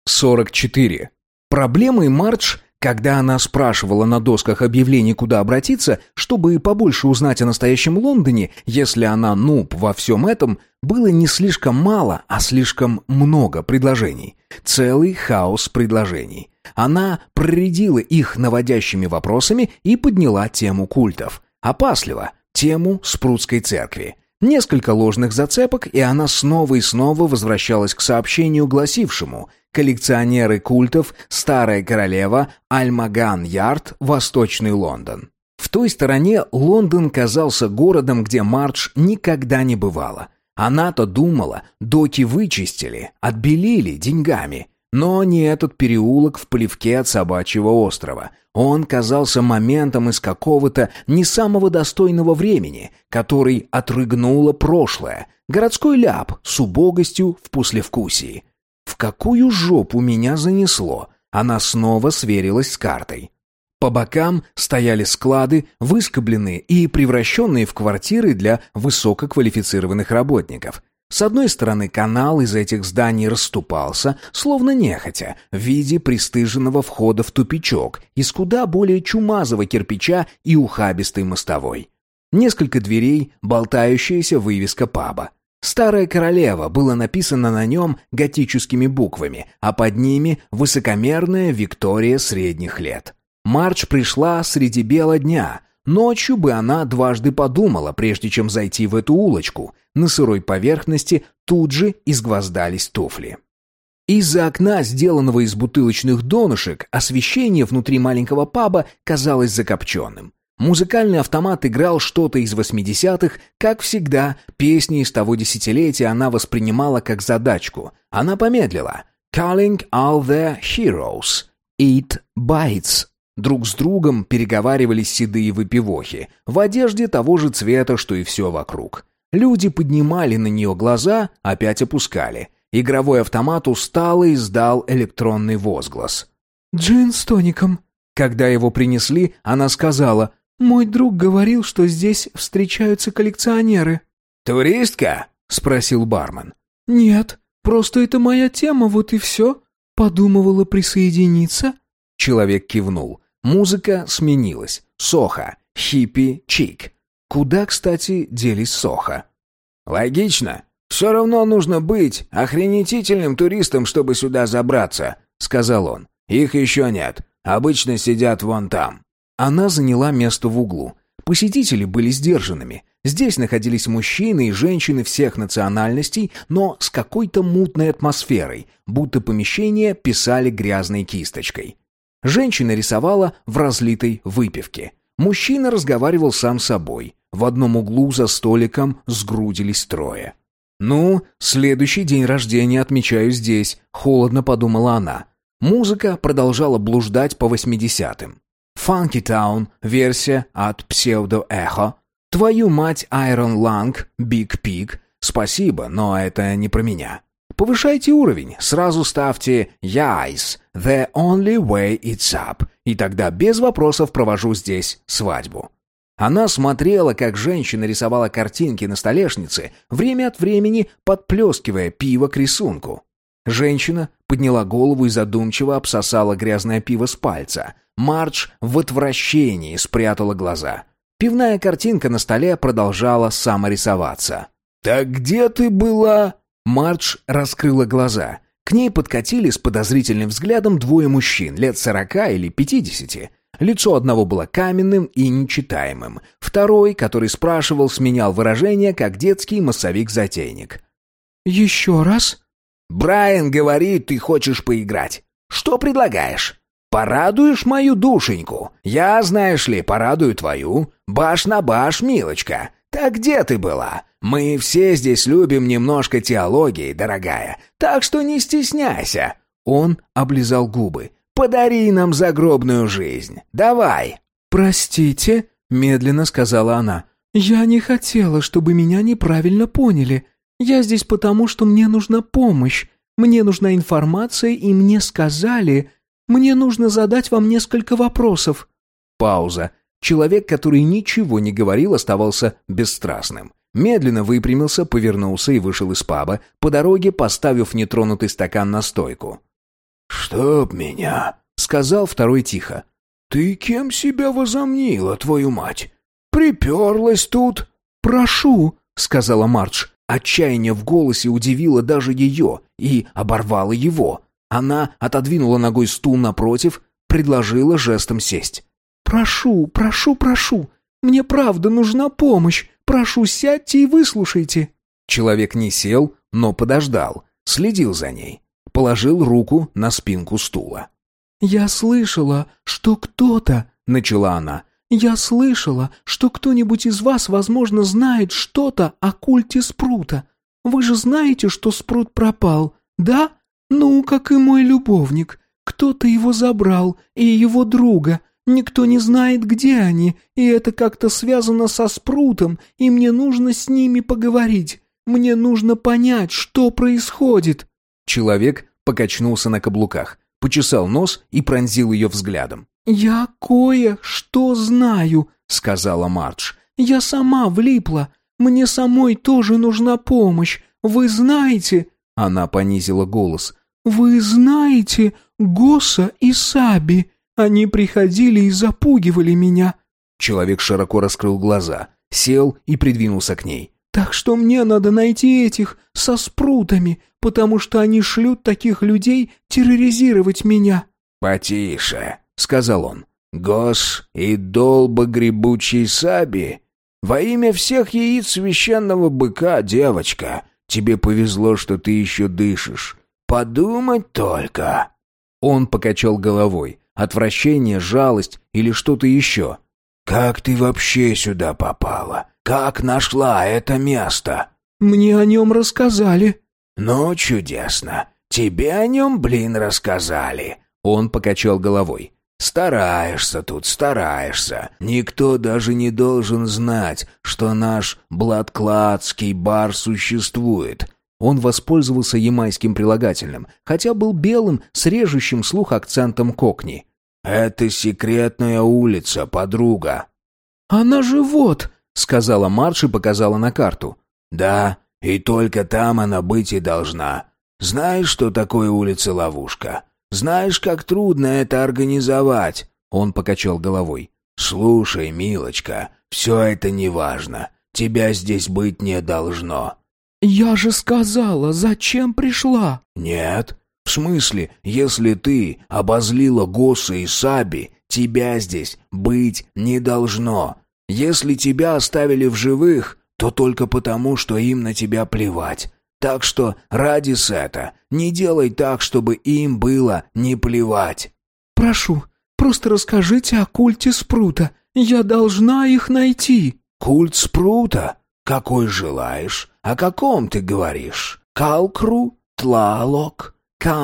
44. Проблемой Мардж, когда она спрашивала на досках объявлений, куда обратиться, чтобы побольше узнать о настоящем Лондоне, если она нуб во всем этом, было не слишком мало, а слишком много предложений. Целый хаос предложений. Она проредила их наводящими вопросами и подняла тему культов. Опасливо. Тему Спрутской церкви. Несколько ложных зацепок, и она снова и снова возвращалась к сообщению, гласившему: коллекционеры культов, Старая Королева, Альмаган-Ярд, Восточный Лондон. В той стороне Лондон казался городом, где Мардж никогда не бывала. Она-то думала, доки вычистили, отбелили деньгами. Но не этот переулок в плевке от Собачьего острова. Он казался моментом из какого-то не самого достойного времени, который отрыгнуло прошлое. Городской ляп с убогостью в послевкусии. В какую жопу меня занесло? Она снова сверилась с картой. По бокам стояли склады, выскобленные и превращенные в квартиры для высококвалифицированных работников. С одной стороны, канал из этих зданий расступался, словно нехотя, в виде пристыженного входа в тупичок из куда более чумазого кирпича и ухабистой мостовой. Несколько дверей, болтающаяся вывеска паба. «Старая Королева» было написано на нем готическими буквами, а под ними высокомерная Виктория средних лет. Мардж пришла среди бела дня. Ночью бы она дважды подумала, прежде чем зайти в эту улочку. На сырой поверхности тут же изгвоздались туфли. Из-за окна, сделанного из бутылочных донышек, освещение внутри маленького паба казалось закопченным. Музыкальный автомат играл что-то из 80-х, как всегда, песни из того десятилетия она воспринимала как задачку. Она помедлила. «Calling all the heroes. Eat bites». Друг с другом переговаривались седые выпивохи, в одежде того же цвета, что и все вокруг. Люди поднимали на нее глаза, опять опускали. Игровой автомат устало издал электронный возглас. «Джин с тоником». Когда его принесли, она сказала: «Мой друг говорил, что здесь встречаются коллекционеры». «Туристка?» — спросил бармен. «Нет, просто это моя тема, вот и все. Подумывала присоединиться?» Человек кивнул. Музыка сменилась. Сохо, хиппи, чик. Куда, кстати, делись Сохо? «Логично. Все равно нужно быть охренетительным туристом, чтобы сюда забраться», — сказал он. «Их еще нет. Обычно сидят вон там». Она заняла место в углу. Посетители были сдержанными. Здесь находились мужчины и женщины всех национальностей, но с какой-то мутной атмосферой, будто помещение писали грязной кисточкой. Женщина рисовала в разлитой выпивке. Мужчина разговаривал сам с собой. В одном углу за столиком сгрудились трое. «Ну, следующий день рождения отмечаю здесь», — холодно подумала она. Музыка продолжала блуждать по 80-м. «Funky Town», версия от Pseudo Echo. «Твою мать, Iron Lung, Big Pig». Спасибо, но это не про меня. Повышайте уровень, сразу ставьте «Yes, the only way it's up», и тогда без вопросов провожу здесь свадьбу. Она смотрела, как женщина рисовала картинки на столешнице, время от времени подплескивая пиво к рисунку. Женщина подняла голову и задумчиво обсосала грязное пиво с пальца. Мардж в отвращении спрятала глаза. Пивная картинка на столе продолжала саморисоваться. «Так где ты была?» Мардж раскрыла глаза. К ней подкатили с подозрительным взглядом двое мужчин, лет 40 или 50. Лицо одного было каменным и нечитаемым. Второй, который спрашивал, сменял выражение, как детский массовик-затейник. «Еще раз?» «Брайан говорит, ты хочешь поиграть. Что предлагаешь? Порадуешь мою душеньку? Я, знаешь ли, порадую твою. Баш на баш, милочка. Так где ты была? Мы все здесь любим немножко теологии, дорогая. Так что не стесняйся». Он облизал губы. «Подари нам загробную жизнь. Давай». «Простите», — медленно сказала она. «Я не хотела, чтобы меня неправильно поняли. Я здесь потому, что мне нужна помощь. Мне нужна информация, и мне сказали... Мне нужно задать вам несколько вопросов». Пауза. Человек, который ничего не говорил, оставался бесстрастным. Медленно выпрямился, повернулся и вышел из паба, по дороге поставив нетронутый стакан на стойку. «Чтоб меня», — сказал второй тихо. «Ты кем себя возомнила, твою мать? Приперлась тут?» «Прошу», — сказала Мардж. Отчаяние в голосе удивило даже ее и оборвало его. Она отодвинула ногой стул напротив, предложила жестом сесть. «Прошу, прошу, прошу. Мне правда нужна помощь. Прошу, сядьте и выслушайте». Человек не сел, но подождал, следил за ней. Положил руку на спинку стула. «Я слышала, что кто-то...» — начала она. «Я слышала, что кто-нибудь из вас, возможно, знает что-то о культе Спрута. Вы же знаете, что Спрут пропал, да? Ну, как и мой любовник. Кто-то его забрал, и его друга. Никто не знает, где они, и это как-то связано со Спрутом, и мне нужно с ними поговорить. Мне нужно понять, что происходит». Человек покачнулся на каблуках, почесал нос и пронзил ее взглядом. «Я кое-что знаю», — сказала Мардж. «Я сама влипла. Мне самой тоже нужна помощь. Вы знаете...» Она понизила голос. «Вы знаете Госса и Саби? Они приходили и запугивали меня». Человек широко раскрыл глаза, сел и придвинулся к ней. «Так что мне надо найти этих со спрутами, потому что они шлют таких людей терроризировать меня». «Потише», — сказал он. «Гос и долбогребучий Саби? Во имя всех яиц священного быка, девочка, тебе повезло, что ты еще дышишь. Подумать только». Он покачал головой. Отвращение, жалость или что-то еще. «Как ты вообще сюда попала? Как нашла это место?» «Мне о нем рассказали». «Ну, чудесно. Тебе о нем, рассказали». Он покачал головой. «Стараешься тут, стараешься. Никто даже не должен знать, что наш бладкладский бар существует». Он воспользовался ямайским прилагательным, хотя был белым с режущим слух акцентом кокни. «Это секретная улица, подруга». «Она же вот», — сказала Мардж и показала на карту. «Да, и только там она быть и должна. Знаешь, что такое улица-ловушка? Знаешь, как трудно это организовать?» Он покачал головой. «Слушай, милочка, все это неважно. Тебя здесь быть не должно». «Я же сказала, зачем пришла?» «Нет. В смысле, если ты обозлила Госса и Саби, тебя здесь быть не должно. Если тебя оставили в живых, то только потому, что им на тебя плевать. Так что ради Сета не делай так, чтобы им было не плевать». «Прошу, просто расскажите о культе Спрута. Я должна их найти». «Культ Спрута? Какой желаешь? О каком ты говоришь? Калкру? Тлалок?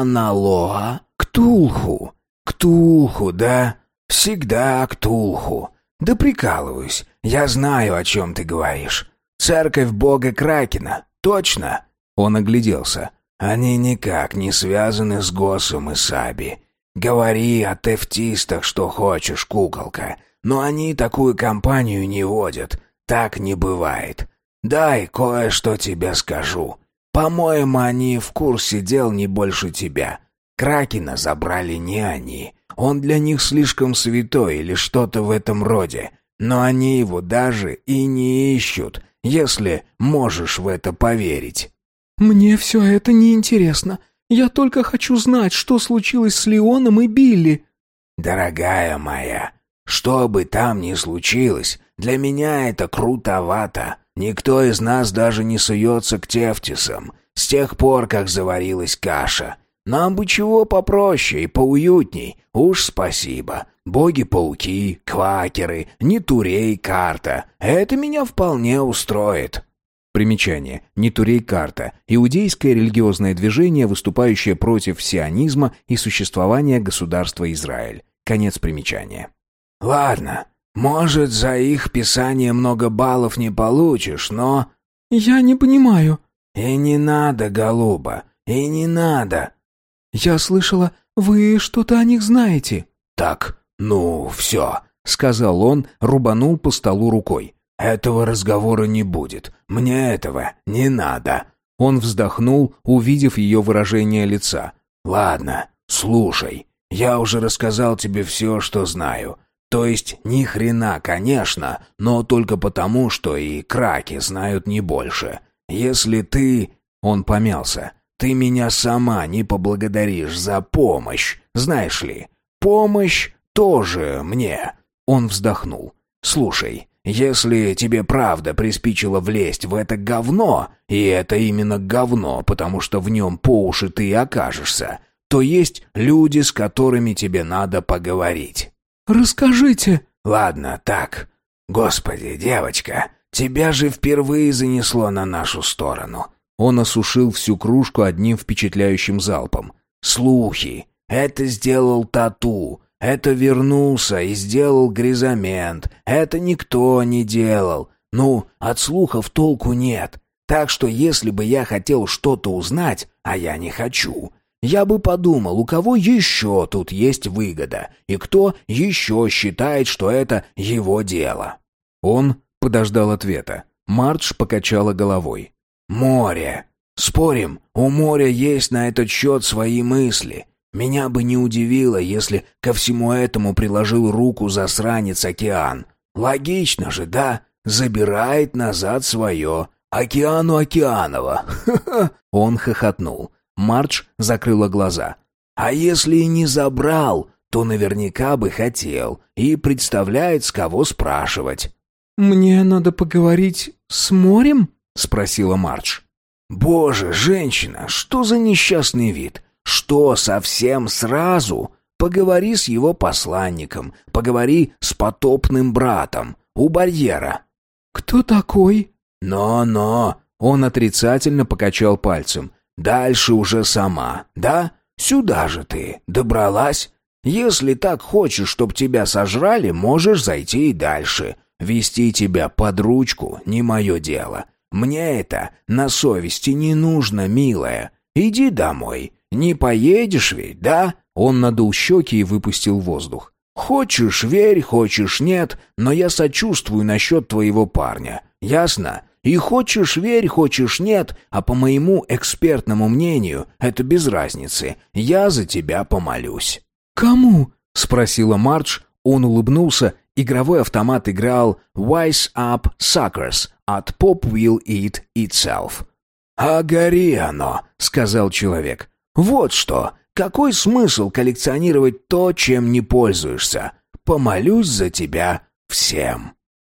Каналоа? Ктулху? Ктулху, да? Всегда Ктулху. Да прикалываюсь. Я знаю, о чем ты говоришь. Церковь бога Кракена. Точно?» Он огляделся. «Они никак не связаны с Госсом и Саби. Говори о тефтистах, что хочешь, куколка. Но они такую компанию не водят. Так не бывает. Дай кое-что тебе скажу. По-моему, они в курсе дел не больше тебя. Кракена забрали не они. Он для них слишком святой или что-то в этом роде. Но они его даже и не ищут, если можешь в это поверить». «Мне все это неинтересно. Я только хочу знать, что случилось с Леоном и Билли». «Дорогая моя, что бы там ни случилось, для меня это крутовато. Никто из нас даже не суется к Тефтисам с тех пор, как заварилась каша. Нам бы чего попроще и поуютней, уж спасибо. Боги-пауки, квакеры, Нетурей карта. Это меня вполне устроит». Примечание. Нетурей карта. Иудейское религиозное движение, выступающее против сионизма и существования государства Израиль. Конец примечания. «Ладно, может, за их писание много баллов не получишь, но...» «Я не понимаю». «И не надо, голуба, и не надо». «Я слышала, вы что-то о них знаете». «Так, ну, все», — сказал он, рубанул по столу рукой. «Этого разговора не будет. Мне этого не надо». Он вздохнул, увидев ее выражение лица. «Ладно, Слушай, я уже рассказал тебе все, что знаю. То есть ни хрена, конечно, но только потому, что и краки знают не больше. Если ты...» Он помялся. «Ты меня сама не поблагодаришь за помощь, знаешь ли. Помощь тоже мне». Он вздохнул. «Слушай, если тебе правда приспичило влезть в это говно, и это именно говно, потому что в нем по уши ты и окажешься, то есть люди, с которыми тебе надо поговорить». «Расскажите». «Ладно, так. Господи, девочка, тебя же впервые занесло на нашу сторону». Он осушил всю кружку одним впечатляющим залпом. «Слухи. Это сделал Тату. Это вернулся и сделал Гризамент. Это никто не делал. Ну, от слухов толку нет. Так что если бы я хотел что-то узнать, а я не хочу, я бы подумал, у кого еще тут есть выгода, и кто еще считает, что это его дело». Он подождал ответа. Мардж покачала головой. «Море. Спорим, у моря есть на этот счет свои мысли. Меня бы не удивило, если ко всему этому приложил руку засранец океан. Логично же, да? Забирает назад свое. Океану океаново. Ха-ха!» Он хохотнул. Мардж закрыла глаза. «А если и не забрал, то наверняка бы хотел и представляет, с кого спрашивать». «Мне надо поговорить с морем?» — спросила Мардж. «Боже, женщина, что за несчастный вид? Что, совсем сразу? Поговори с его посланником, поговори с потопным братом у барьера». «Кто такой?» «Но-но», — он отрицательно покачал пальцем. «Дальше уже сама, да? Сюда же ты добралась? Если так хочешь, чтоб тебя сожрали, можешь зайти и дальше. Вести тебя под ручку — не мое дело. Мне это на совести не нужно, милая. Иди домой. Не поедешь ведь, да?» Он надул щеки и выпустил воздух. «Хочешь — верь, хочешь — нет, но я сочувствую насчет твоего парня. Ясно? И хочешь — верь, хочешь — нет, а по моему экспертному мнению, это без разницы. Я за тебя помолюсь». «Кому?» — спросила Мардж. Он улыбнулся. Игровой автомат играл «Wise Up Suckers» от Pop Will Eat Itself. «А гори оно», — сказал человек. «Вот что, какой смысл коллекционировать то, чем не пользуешься? Помолюсь за тебя всем».